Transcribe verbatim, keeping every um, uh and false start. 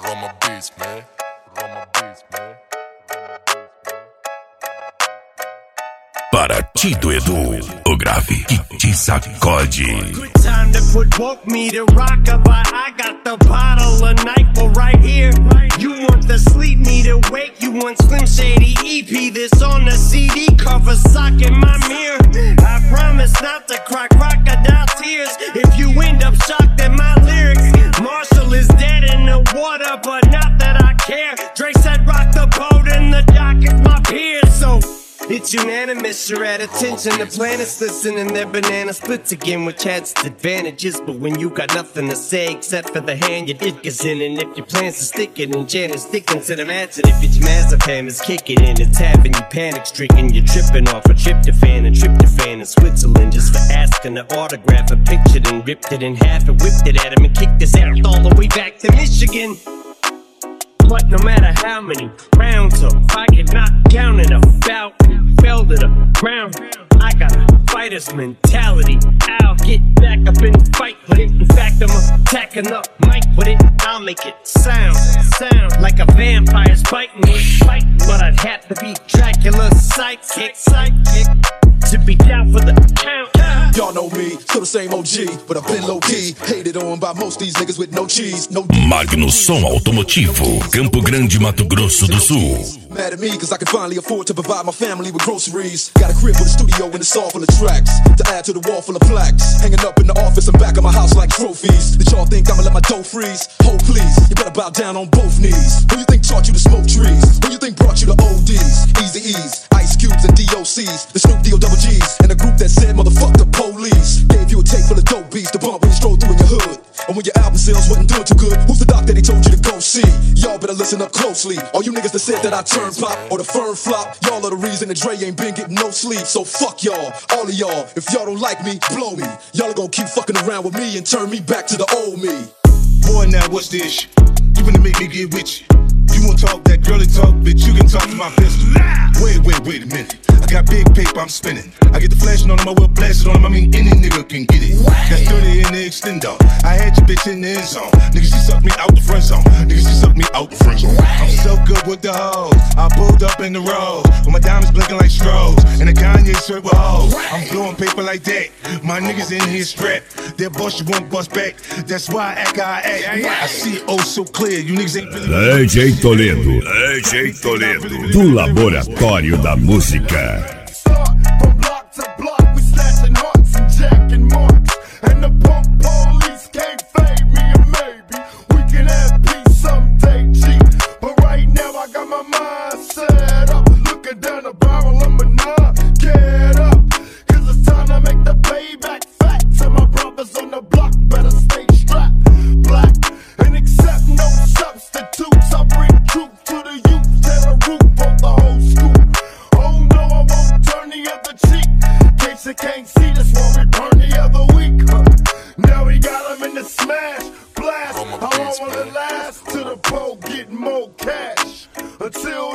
Roma Beats, man. Roma Beats, man. Para Tito Edu, o grave que te sacode. Good time to put woke me to rockabye. I got the bottle of NyQuil right here. You want the sleep me to wake. You want Slim Shady E P. This on the C D cover, sock in my mirror. I promise not to cry crocodile tears if you end up shocked at my lyrics. Marshall is dead in the water, but not that I care. Dre said rock the boat and the dock is my peers. So it's unanimous, you're at attention. The planets listening, their banana splits again, which has its advantages. But when you got nothing to say except for the hand your dick is in, and if your plans are sticking, and Janice Dickinson, imagine if your Mazepam is kicking in, it's having you panic stricken. You're tripping off a tryptophan and tryptophan in Switzerland just for asking to autograph a picture, then ripped it in half and whipped it at him and kicked his ass all the way back to Michigan. But no matter how many rounds up, I get knocked down in a bout, fell to the ground. I got a fighter's mentality. I'll get back up and fight with it. In fact, I'm attacking up Mike with it. I'll make it sound, sound like a vampire's biting me, fighting. But I'd have to be Dracula's sidekick, sidekick to be down for the count. Y'all know me, still the same O G, but I've been low-key, hated on by most these niggas with no cheese, no Magno Som Automotivo, Campo Grande, Mato Grosso do Sul. Mad at me cause I can finally afford to provide my family with groceries. Got a crib with a studio and it's all full of tracks to add to the wall full of plaques, hanging up in the office and back of my house like trophies. Did y'all think I'ma let my dough freeze? Hold please, you better bow down on both knees. Who you think taught you to smoke trees? Who you think brought you to O Ds, Easy E's, Ice Cubes and D O C's, the Snoop D O double G's, and a group that said motherfuck the police. Gave you a tape full of dope beats to bump when you stroll through in your hood. And when your album sales wasn't doing too good, who's the doc that he told you to go see? Y'all better listen up closely. All you niggas that said that I turn pop or the firm flop, y'all are the reason that Dre ain't been getting no sleep. So fuck y'all, all of y'all. If y'all don't like me, blow me. Y'all are gonna keep fucking around with me and turn me back to the old me. Boy, now what's the issue? You wanna make me get with you? You wanna talk that girly talk, bitch, you can talk to my pistol. Wait, wait, wait a minute. I got big paper, I'm spinning. I get the flashing on them, I will blast it on them. I mean, any nigga can get it. That's thirty in the extender. I had your bitch in the end zone. Niggas, she sucked me out the front zone. Niggas, she sucked me out the front zone. I'm so good with the hoes. I pulled up in the road with my diamonds blinking like strobes and a Kanye shirt with hoes. I'm blowing paper like that. My niggas in here strapped. Their boss, you won't bust back. That's why I act how I act. I see it oh so clear. You niggas ain't really. D J Toledo, D J Toledo, do Laboratório da Música. From block to block, we snatching hearts and jacking marks. And the punk police can't fade me, and maybe we can have peace someday, G. But right now I got my mind set up, looking down the barrel of my nine. Get up, cause it's time to make the payback facts. And my brothers on the block better stay strapped. Black and accept no substitutes. I bring truth to the youth, tear the roof off the whole school. Oh no, I won't turn the other cheek. In case you can't see this one, we burn the other week. Huh. Now we got him in the smash, blast. How long will it last? Till the pro get more cash. Until